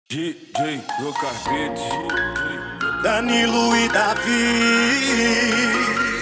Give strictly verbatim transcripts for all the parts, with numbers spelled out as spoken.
D J no carpete, Danilo e Davi.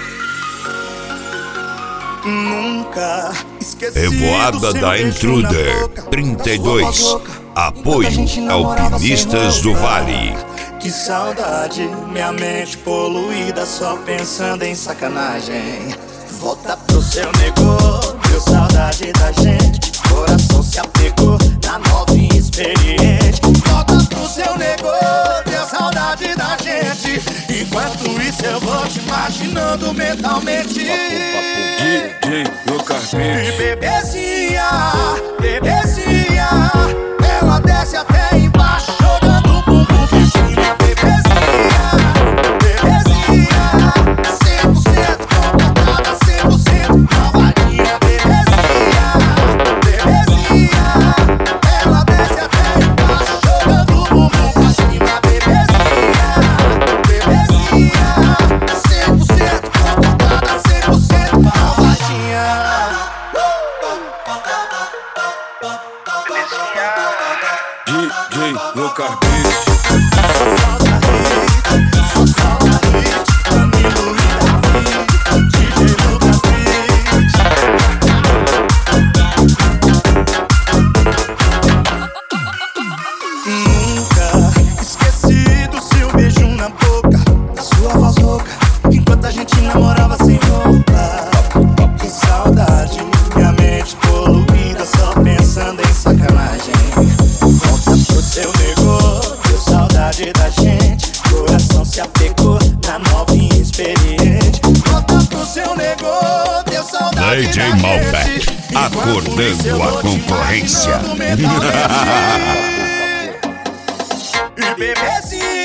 Nunca esqueci. Revoada da Intruder trinta e dois. Apoio Alpinistas do Vale. Que saudade, minha mente poluída, só pensando em sacanagem. Volta pro seu negócio, deu saudade da gente. Coração se apegou na novinha experiente. Volta pro seu negócio, deu saudade da gente. Enquanto isso eu vou te imaginando mentalmente. D J no E carpete, bebezinha, bebezinha, ela desce até embaixo, jogando o bumbum pra cima. Bebezinha, bebezinha, cem por cento comportada, cem por cento malvadinha. Bebezinha, bebezinha, ela desce até embaixo, jogando o bumbum pra cima. Bebezinha, bebezinha, cem por cento comportada, cem por cento malvadinha. D J no carpete. Nunca esqueci do seu beijo na boca, da sua voz rouca, enquanto a gente namorava sem roupa. Que saudade, minha mente poluída, só pensando em sacanagem. Volta pro seu negócio, deu saudade da gente. Coração se apegou na novinha experiente. Volta pro seu negócio, deu saudade D J da Malbec, gente. acordando a concorrência. E bebezinha,